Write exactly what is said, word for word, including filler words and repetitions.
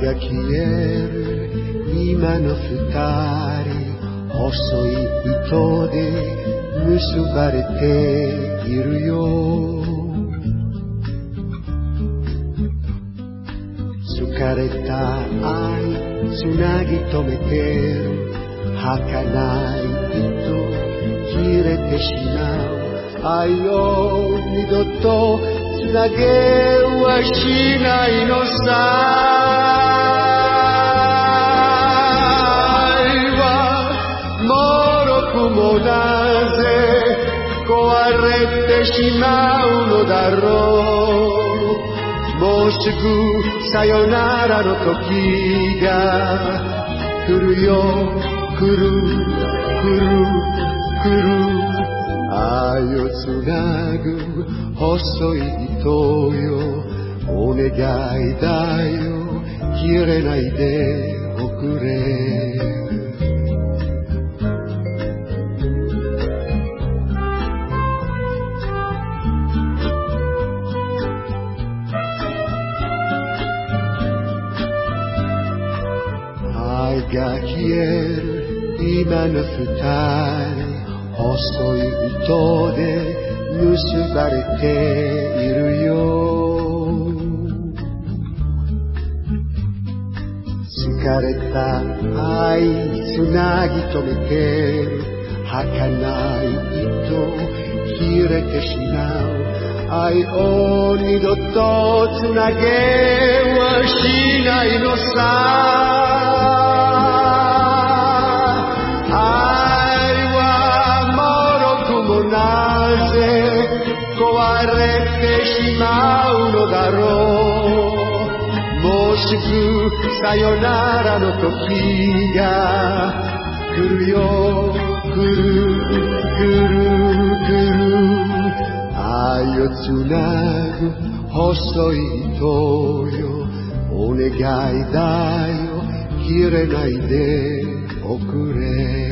が消える今の二人、細い糸で結ばれているよ。疲れた愛つなぎ止めてる儚い糸、切れてしまう愛を二度とつなげはしないのさ。愛はもろくもなぜ壊れてしまうのだろう。もうすぐさよならの時が来るよ、来る来る来る。愛をつなぐ細い糸よ、お願いだよ、切れないでおくれ。愛が消える今の二人、細い糸で結ばれているよ。疲れた愛つなぎ止めてる儚い糸、切れてしまう愛を二度とつなげはしないのさ。なぜ壊れてしまうのだろう。もうすぐさよならの時が来るよ、来る来る来る。愛をつなぐ細い糸よ、お願いだよ、切れないでおくれ。